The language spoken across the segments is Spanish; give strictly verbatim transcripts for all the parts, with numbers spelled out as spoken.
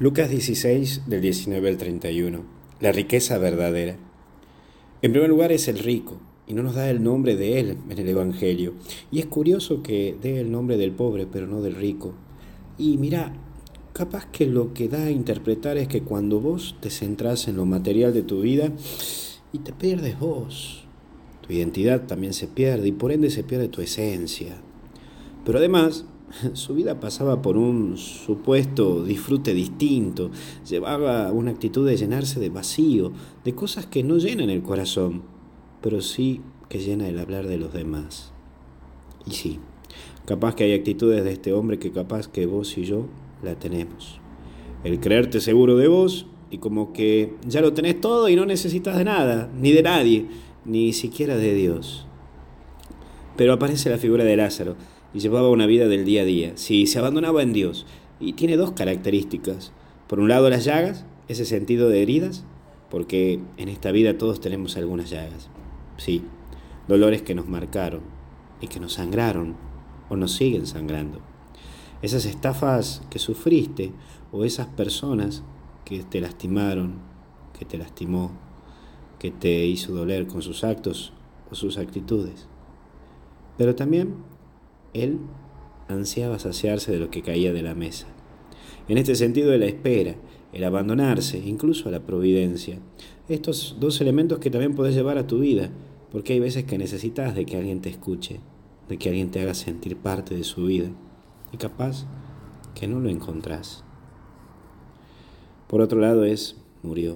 Lucas dieciséis, del diecinueve al treinta y uno. La riqueza verdadera. En primer lugar es el rico, y no nos da el nombre de él en el Evangelio. Y es curioso que dé el nombre del pobre, pero no del rico. Y mira, capaz que lo que da a interpretar es que cuando vos te centrás en lo material de tu vida y te pierdes vos, tu identidad también se pierde y por ende se pierde tu esencia. Pero además, su vida pasaba por un supuesto disfrute distinto, llevaba una actitud de llenarse de vacío, de cosas que no llenan el corazón, pero sí que llena el hablar de los demás. Y sí, capaz que hay actitudes de este hombre que capaz que vos y yo la tenemos. El creerte seguro de vos y como que ya lo tenés todo y no necesitas de nada, ni de nadie, ni siquiera de Dios. Pero aparece la figura de Lázaro y llevaba una vida del día a día. Sí, se abandonaba en Dios. Y tiene dos características. Por un lado las llagas, ese sentido de heridas, porque en esta vida todos tenemos algunas llagas. Sí, dolores que nos marcaron y que nos sangraron o nos siguen sangrando. Esas estafas que sufriste o esas personas que te lastimaron, que te lastimó, que te hizo doler con sus actos o sus actitudes. Pero también él ansiaba saciarse de lo que caía de la mesa. En este sentido de la espera, el abandonarse, incluso a la providencia. Estos dos elementos que también podés llevar a tu vida, porque hay veces que necesitas de que alguien te escuche, de que alguien te haga sentir parte de su vida, y capaz que no lo encontrás. Por otro lado es, murió.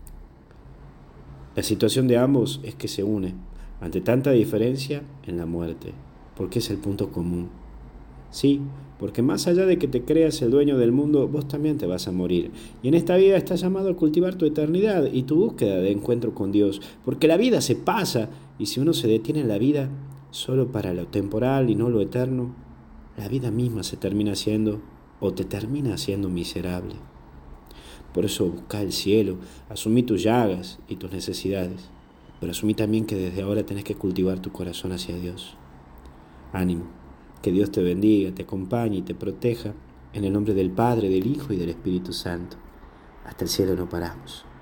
La situación de ambos es que se une, ante tanta diferencia, en la muerte, porque es el punto común. Sí, porque más allá de que te creas el dueño del mundo, vos también te vas a morir. Y en esta vida estás llamado a cultivar tu eternidad y tu búsqueda de encuentro con Dios, porque la vida se pasa, y si uno se detiene en la vida solo para lo temporal y no lo eterno, la vida misma se termina haciendo o te termina haciendo miserable. Por eso busca el cielo, asumí tus llagas y tus necesidades, pero asumí también que desde ahora tenés que cultivar tu corazón hacia Dios. Ánimo, que Dios te bendiga, te acompañe y te proteja, en el nombre del Padre, del Hijo y del Espíritu Santo. Hasta el cielo no paramos.